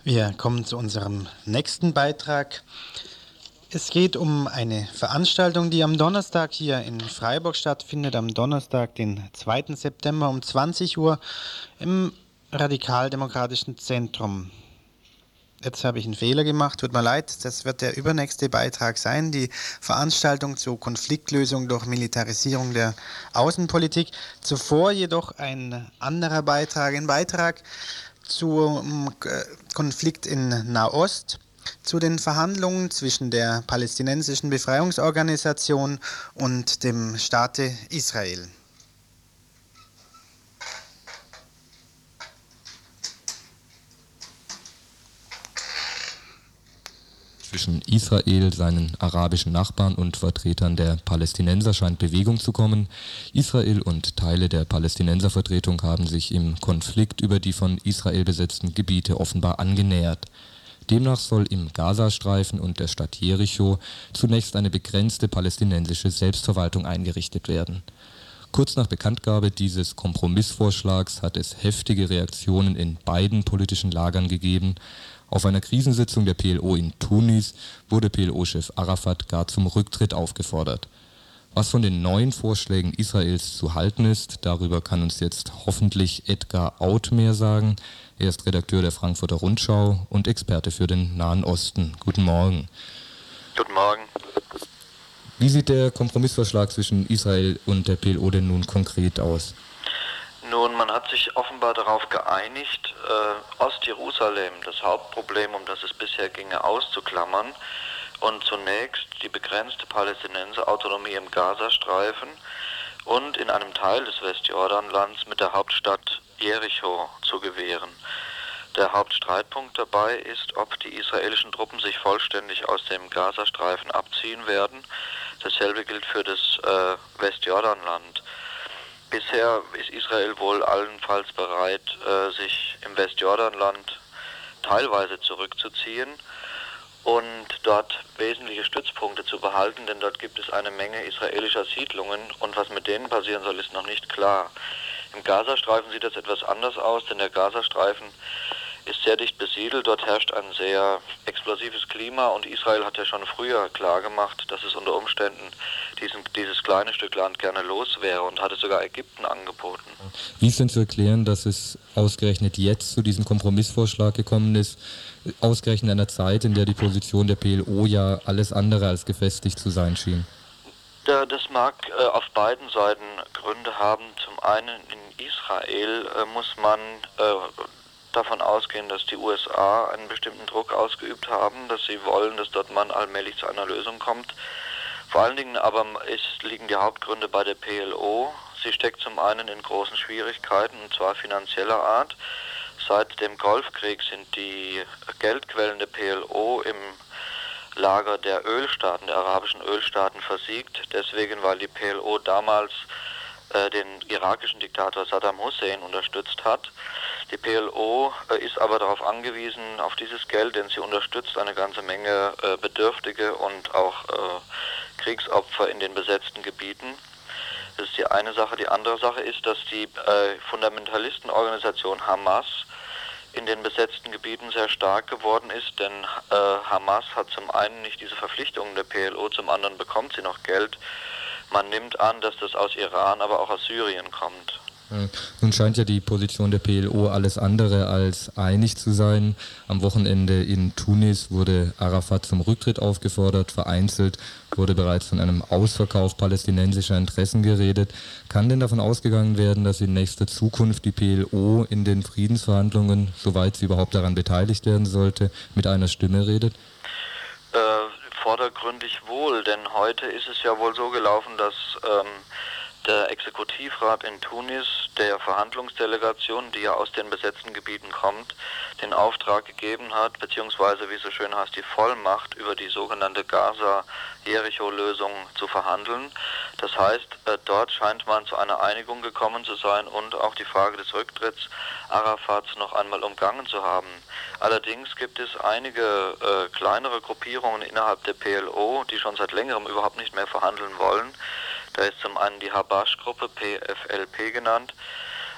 Wir kommen zu unserem nächsten Beitrag. Es geht um eine Veranstaltung, die am Donnerstag hier in Freiburg stattfindet, am Donnerstag, den 2. September um 20 Uhr im Radikaldemokratischen Zentrum. Jetzt habe ich einen Fehler gemacht, tut mir leid, das wird der übernächste Beitrag sein, die Veranstaltung zur Konfliktlösung durch Militarisierung der Außenpolitik. Zuvor jedoch ein anderer Beitrag, ein Beitrag zum Konflikt in Nahost, zu den Verhandlungen zwischen der palästinensischen Befreiungsorganisation und dem Staate Israel. Zwischen Israel, seinen arabischen Nachbarn und Vertretern der Palästinenser scheint Bewegung zu kommen. Israel und Teile der Palästinenservertretung haben sich im Konflikt über die von Israel besetzten Gebiete offenbar angenähert. Demnach soll im Gazastreifen und der Stadt Jericho zunächst eine begrenzte palästinensische Selbstverwaltung eingerichtet werden. Kurz nach Bekanntgabe dieses Kompromissvorschlags hat es heftige Reaktionen in beiden politischen Lagern gegeben. Auf einer Krisensitzung der PLO in Tunis wurde PLO-Chef Arafat gar zum Rücktritt aufgefordert. Was von den neuen Vorschlägen Israels zu halten ist, darüber kann uns jetzt hoffentlich Edgar Out mehr sagen. Er ist Redakteur der Frankfurter Rundschau und Experte für den Nahen Osten. Guten Morgen. Guten Morgen. Wie sieht der Kompromissvorschlag zwischen Israel und der PLO denn nun konkret aus? Nun, man hat sich offenbar darauf geeinigt, Ostjerusalem, das Hauptproblem, um das es bisher ginge, auszuklammern und zunächst die begrenzte Palästinenserautonomie im Gazastreifen und in einem Teil des Westjordanlands mit der Hauptstadt Jericho zu gewähren. Der Hauptstreitpunkt dabei ist, ob die israelischen Truppen sich vollständig aus dem Gazastreifen abziehen werden. Dasselbe gilt für das Westjordanland. Bisher ist Israel wohl allenfalls bereit, sich im Westjordanland teilweise zurückzuziehen und dort wesentliche Stützpunkte zu behalten, denn dort gibt es eine Menge israelischer Siedlungen und was mit denen passieren soll, ist noch nicht klar. Im Gazastreifen sieht das etwas anders aus, denn der Gazastreifen ist sehr dicht besiedelt, dort herrscht ein sehr explosives Klima und Israel hat ja schon früher klargemacht, dass es unter Umständen dieses kleine Stück Land gerne los wäre und hatte sogar Ägypten angeboten. Wie ist denn zu erklären, dass es ausgerechnet jetzt zu diesem Kompromissvorschlag gekommen ist, ausgerechnet in einer Zeit, in der die Position der PLO ja alles andere als gefestigt zu sein schien? Das mag auf beiden Seiten Gründe haben. Zum einen in Israel muss man davon ausgehen, dass die USA einen bestimmten Druck ausgeübt haben, dass sie wollen, dass dort man allmählich zu einer Lösung kommt. Vor allen Dingen aber liegen die Hauptgründe bei der PLO. Sie steckt zum einen in großen Schwierigkeiten, und zwar finanzieller Art. Seit dem Golfkrieg sind die Geldquellen der PLO im Lager der Ölstaaten, der arabischen Ölstaaten versiegt. Deswegen, weil die PLO damals den irakischen Diktator Saddam Hussein unterstützt hat. Die PLO ist aber darauf angewiesen, auf dieses Geld, denn sie unterstützt eine ganze Menge Bedürftige und auch Kriegsopfer in den besetzten Gebieten. Das ist die eine Sache. Die andere Sache ist, dass die Fundamentalistenorganisation Hamas in den besetzten Gebieten sehr stark geworden ist, denn Hamas hat zum einen nicht diese Verpflichtungen der PLO, zum anderen bekommt sie noch Geld. Man nimmt an, dass das aus Iran, aber auch aus Syrien kommt. Nun scheint ja die Position der PLO alles andere als einig zu sein. Am Wochenende in Tunis wurde Arafat zum Rücktritt aufgefordert. Vereinzelt wurde bereits von einem Ausverkauf palästinensischer Interessen geredet. Kann denn davon ausgegangen werden, dass in nächster Zukunft die PLO in den Friedensverhandlungen, soweit sie überhaupt daran beteiligt werden sollte, mit einer Stimme redet? Vordergründig wohl, denn heute ist es ja wohl so gelaufen, dass der Exekutivrat in Tunis der Verhandlungsdelegation, die ja aus den besetzten Gebieten kommt, den Auftrag gegeben hat, beziehungsweise wie es so schön heißt, die Vollmacht über die sogenannte Gaza-Jericho-Lösung zu verhandeln. Das heißt, dort scheint man zu einer Einigung gekommen zu sein und auch die Frage des Rücktritts Arafats noch einmal umgangen zu haben. Allerdings gibt es einige kleinere Gruppierungen innerhalb der PLO, die schon seit längerem überhaupt nicht mehr verhandeln wollen. Da ist zum einen die Habash-Gruppe, PFLP genannt,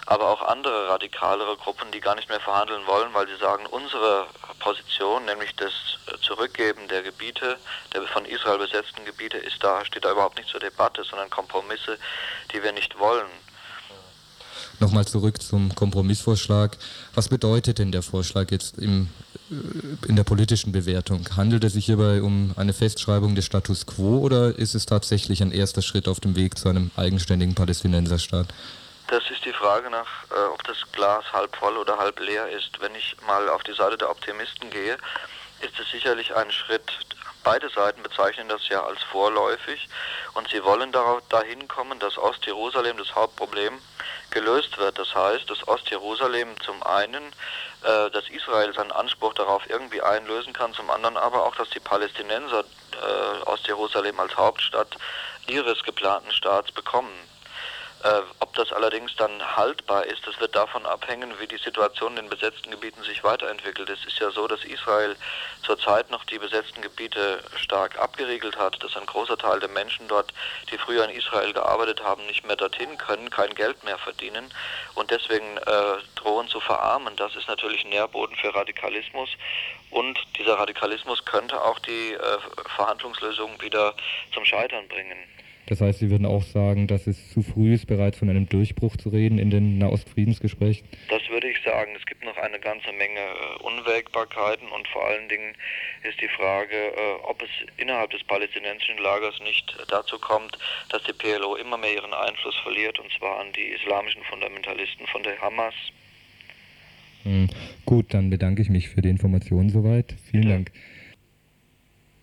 aber auch andere radikalere Gruppen, die gar nicht mehr verhandeln wollen, weil sie sagen, unsere Position, nämlich das Zurückgeben der Gebiete, der von Israel besetzten Gebiete, steht da überhaupt nicht zur Debatte, sondern Kompromisse, die wir nicht wollen. Nochmal zurück zum Kompromissvorschlag. Was bedeutet denn der Vorschlag jetzt in der politischen Bewertung? Handelt es sich hierbei um eine Festschreibung des Status quo oder ist es tatsächlich ein erster Schritt auf dem Weg zu einem eigenständigen Palästinenserstaat? Das ist die Frage nach, ob das Glas halb voll oder halb leer ist. Wenn ich mal auf die Seite der Optimisten gehe, ist es sicherlich ein Schritt. Beide Seiten bezeichnen das ja als vorläufig und sie wollen dahin kommen, dass Ostjerusalem, das Hauptproblem, gelöst wird. Das heißt, dass Ostjerusalem zum einen, dass Israel seinen Anspruch darauf irgendwie einlösen kann, zum anderen aber auch, dass die Palästinenser Ostjerusalem als Hauptstadt ihres geplanten Staats bekommen. Ob das allerdings dann haltbar ist, das wird davon abhängen, wie die Situation in den besetzten Gebieten sich weiterentwickelt. Es ist ja so, dass Israel zurzeit noch die besetzten Gebiete stark abgeriegelt hat, dass ein großer Teil der Menschen dort, die früher in Israel gearbeitet haben, nicht mehr dorthin können, kein Geld mehr verdienen und deswegen drohen zu verarmen. Das ist natürlich ein Nährboden für Radikalismus und dieser Radikalismus könnte auch die Verhandlungslösung wieder zum Scheitern bringen. Das heißt, Sie würden auch sagen, dass es zu früh ist, bereits von einem Durchbruch zu reden in den Nahostfriedensgesprächen? Das würde ich sagen. Es gibt noch eine ganze Menge Unwägbarkeiten und vor allen Dingen ist die Frage, ob es innerhalb des palästinensischen Lagers nicht dazu kommt, dass die PLO immer mehr ihren Einfluss verliert, und zwar an die islamischen Fundamentalisten von der Hamas. Gut, dann bedanke ich mich für die Informationen soweit. Vielen Dank.